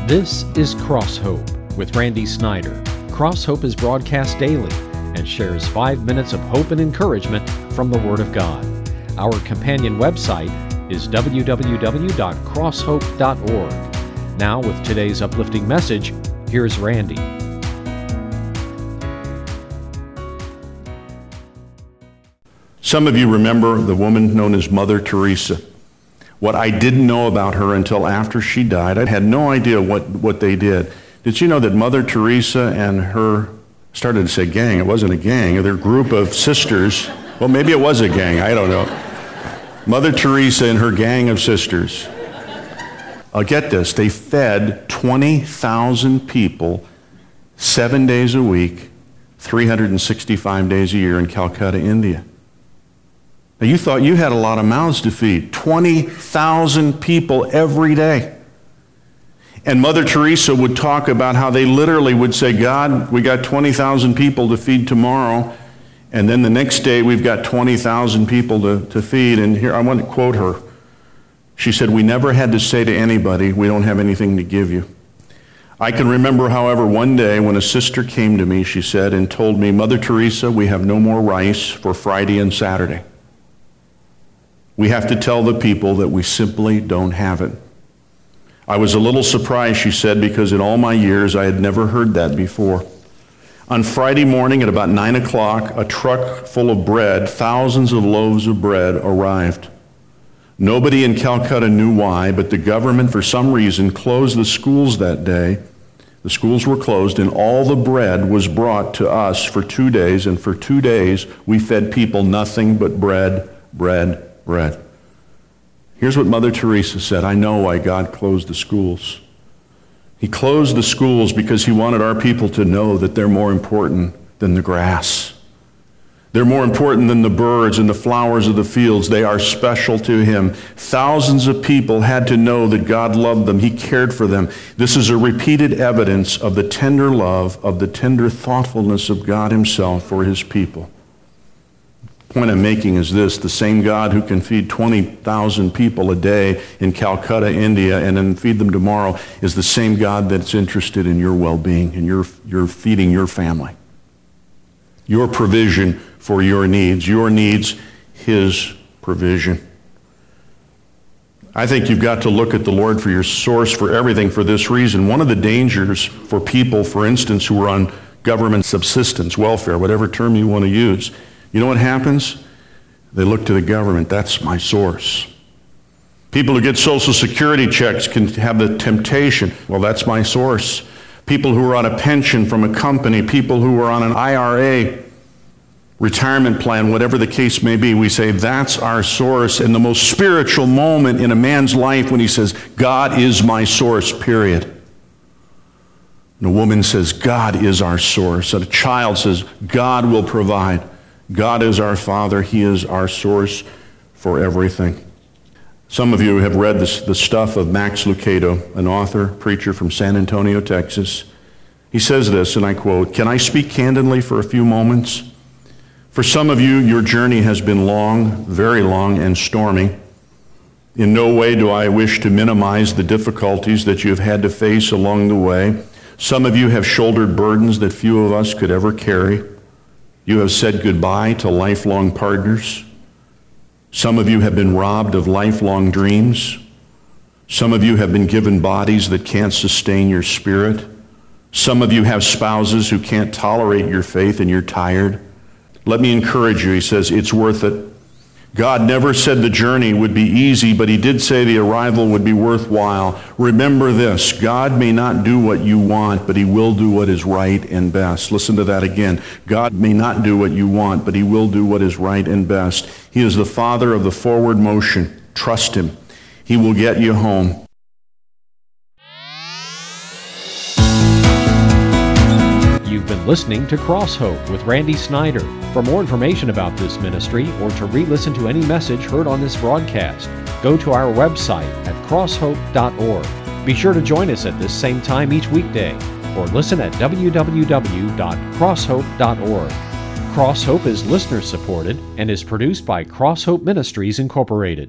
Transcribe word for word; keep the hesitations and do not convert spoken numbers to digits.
This is Cross Hope with Randy Snyder. Cross Hope is broadcast daily and shares five minutes of hope and encouragement from the Word of God. Our companion website is w w w dot cross hope dot org. Now, with today's uplifting message, here's Randy. Some of you remember the woman known as Mother Teresa. What I didn't know about her until after she died, I had no idea what, what they did. Did you know that Mother Teresa and her, started to say gang, it wasn't a gang, their group of sisters, well maybe it was a gang, I don't know. Mother Teresa and her gang of sisters, I'll get this, they fed twenty thousand people seven days a week, three hundred sixty-five days a year in Calcutta, India. Now you thought you had a lot of mouths to feed. twenty thousand people every day. And Mother Teresa would talk about how they literally would say, God, we got twenty thousand people to feed tomorrow. And then the next day we've got twenty thousand people to, to feed. And here, I want to quote her. She said, we never had to say to anybody, we don't have anything to give you. I can remember, however, one day when a sister came to me, she said, and told me, Mother Teresa, we have no more rice for Friday and Saturday. We have to tell the people that we simply don't have it. I was a little surprised, she said, because in all my years I had never heard that before. On Friday morning at about nine o'clock, a truck full of bread, thousands of loaves of bread, arrived. Nobody in Calcutta knew why, but the government, for some reason, closed the schools that day. The schools were closed, and all the bread was brought to us for two days, and for two days we fed people nothing but bread, bread, bread. Here's what Mother Teresa said, I know why God closed the schools. He closed the schools because he wanted our people to know that they're more important than the grass. They're more important than the birds and the flowers of the fields. They are special to him. Thousands of people had to know that God loved them. He cared for them. This is a repeated evidence of the tender love, of the tender thoughtfulness of God himself for his people. The point I'm making is this, the same God who can feed twenty thousand people a day in Calcutta, India, and then feed them tomorrow is the same God that's interested in your well-being and your, your feeding your family. Your provision for your needs, your needs, his provision. I think you've got to look at the Lord for your source for everything for this reason. One of the dangers for people, for instance, who are on government subsistence, welfare, whatever term you want to use, you know what happens? They look to the government. That's my source. People who get Social Security checks can have the temptation. Well, that's my source. People who are on a pension from a company, people who are on an I R A, retirement plan, whatever the case may be, we say that's our source. And the most spiritual moment in a man's life when he says, God is my source, period. And a woman says, God is our source. And a child says, God will provide. God is our Father. He is our source for everything. Some of you have read this, the stuff of Max Lucado, an author, preacher from San Antonio, Texas. He says this, and I quote, can I speak candidly for a few moments? For some of you, your journey has been long, very long, and stormy. In no way do I wish to minimize the difficulties that you have had to face along the way. Some of you have shouldered burdens that few of us could ever carry. You have said goodbye to lifelong partners. Some of you have been robbed of lifelong dreams. Some of you have been given bodies that can't sustain your spirit. Some of you have spouses who can't tolerate your faith and you're tired. Let me encourage you, he says, it's worth it. God never said the journey would be easy, but he did say the arrival would be worthwhile. Remember this, God may not do what you want, but he will do what is right and best. Listen to that again. God may not do what you want, but he will do what is right and best. He is the Father of the forward motion. Trust him. He will get you home. You've been listening to Cross Hope with Randy Snyder. For more information about this ministry or to re-listen to any message heard on this broadcast, go to our website at cross hope dot org. Be sure to join us at this same time each weekday or listen at w w w dot cross hope dot org. Cross Hope is listener supported and is produced by Cross Hope Ministries Incorporated.